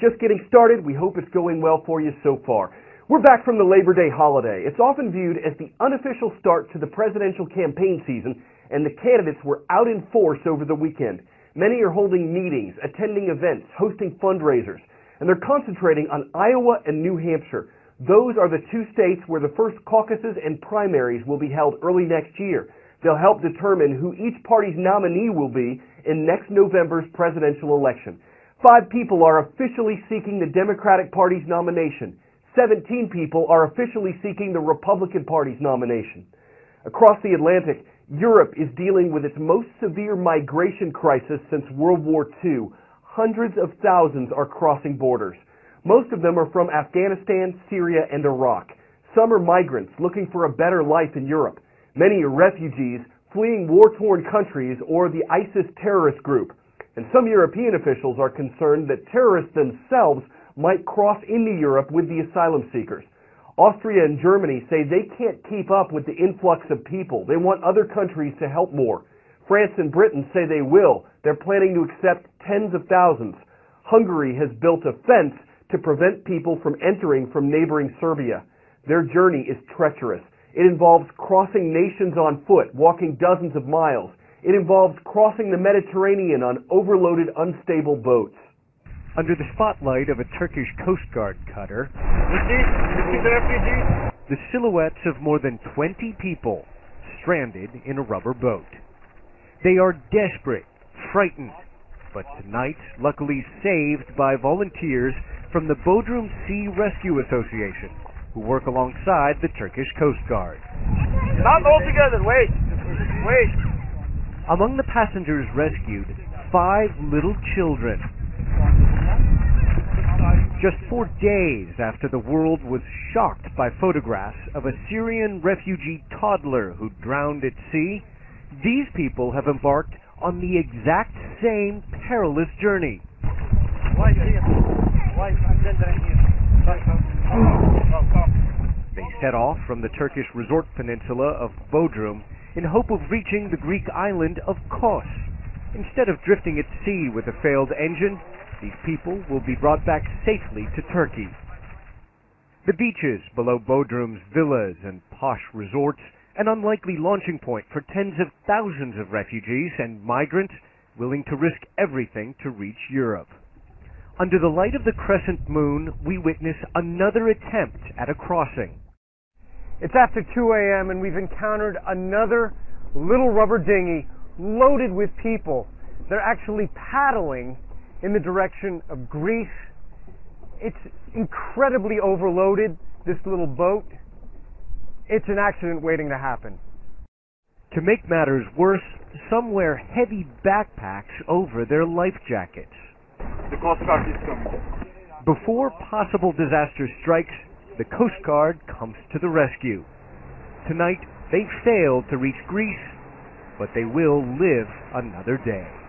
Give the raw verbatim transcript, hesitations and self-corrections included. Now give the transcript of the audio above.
Just getting started. We hope it's going well for you so far. We're back from the Labor Day holiday. It's often viewed as the unofficial start to the presidential campaign season, and the candidates were out in force over the weekend. Many are holding meetings, attending events, hosting fundraisers, and they're concentrating on Iowa and New Hampshire. Those are the two states where the first caucuses and primaries will be held early next year. They'll help determine who each party's nominee will be in next November's presidential election. Five people are officially seeking the Democratic Party's nomination. Seventeen people are officially seeking the Republican Party's nomination. Across the Atlantic, Europe is dealing with its most severe migration crisis since World War Two. Hundreds of thousands are crossing borders. Most of them are from Afghanistan, Syria, and Iraq. Some are migrants looking for a better life in Europe. Many are refugees fleeing war-torn countries or the ISIS terrorist group. And some European officials are concerned that terrorists themselves might cross into Europe with the asylum seekers. Austria and Germany say they can't keep up with the influx of people. They want other countries to help more. France and Britain say they will. They're planning to accept tens of thousands. Hungary has built a fence to prevent people from entering from neighboring Serbia. Their journey is treacherous. It involves crossing nations on foot, walking dozens of miles. It involves crossing the Mediterranean on overloaded, unstable boats. Under the spotlight of a Turkish Coast Guard cutter, the silhouettes of more than twenty people stranded in a rubber boat. They are desperate, frightened, but tonight luckily saved by volunteers from the Bodrum Sea Rescue Association, who work alongside the Turkish Coast Guard. Not all together, wait, wait. Among the passengers rescued, five little children. Just four days after the world was shocked by photographs of a Syrian refugee toddler who drowned at sea, these people have embarked on the exact same perilous journey. They set off from the Turkish resort peninsula of Bodrum in hope of reaching the Greek island of Kos. Instead of drifting at sea with a failed engine, these people will be brought back safely to Turkey. The beaches below Bodrum's villas and posh resorts, an unlikely launching point for tens of thousands of refugees and migrants willing to risk everything to reach Europe. Under the light of the crescent moon, we witness another attempt at a crossing. It's after two a.m. and we've encountered another little rubber dinghy loaded with people. They're actually paddling in the direction of Greece. It's incredibly overloaded, this little boat. It's an accident waiting to happen. To make matters worse, some wear heavy backpacks over their life jackets. The Coast Guard is coming. Before possible disaster strikes, the Coast Guard comes to the rescue. Tonight, they failed to reach Greece, but they will live another day.